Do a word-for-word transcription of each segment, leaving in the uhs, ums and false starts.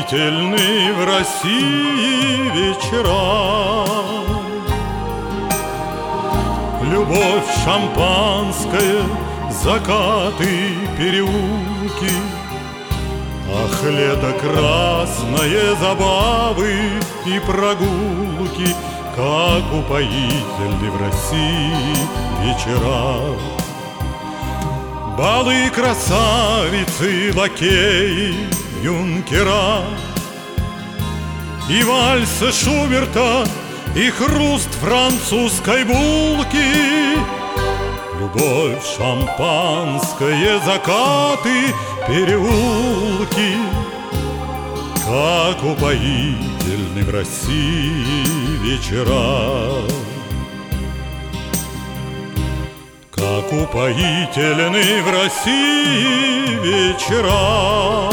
упоительны в России вечера. Любовь, шампанское, закаты, переулки, ах, лето красное, забавы и прогулки, как упоительны в России вечера. Балы, красавицы, лакеи, юнкера, и вальсы Шуберта, и хруст французской булки. Любовь, шампанское, закаты, переулки, как упоительны в России вечера. Как упоительны в России вечера.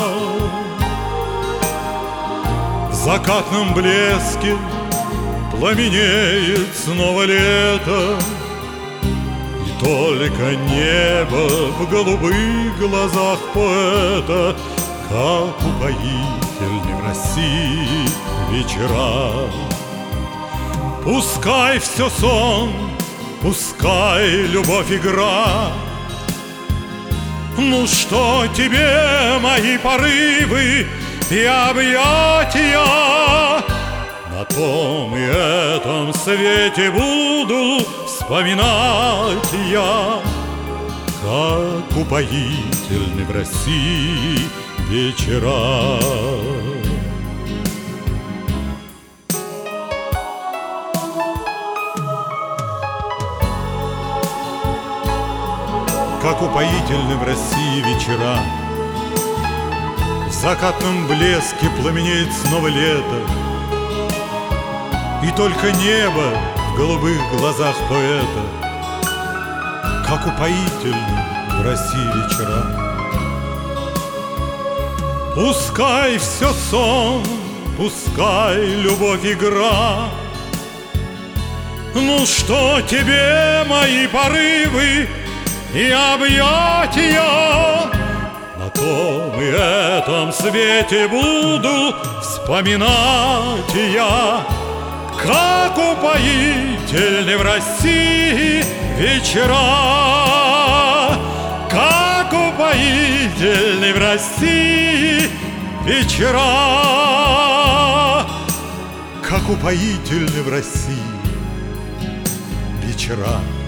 В закатном блеске пламенеет снова лето, и только небо в голубых глазах поэта. Как упоительны в России вечера. Пускай все сон, пускай любовь игра. Ну что тебе мои порывы и объятия? На том и этом свете буду вспоминать я, как упоительны в России вечера. Как упоительны в России вечера. В закатном блеске пламенеет снова лето, и только небо в голубых глазах поэта. Как упоительны в России вечера. Пускай все сон, пускай любовь игра. Ну что тебе мои порывы и объятия? На том и этом свете буду вспоминать я, как упоительны в России вечера. Как упоительны в России вечера. Как упоительны в России вечера.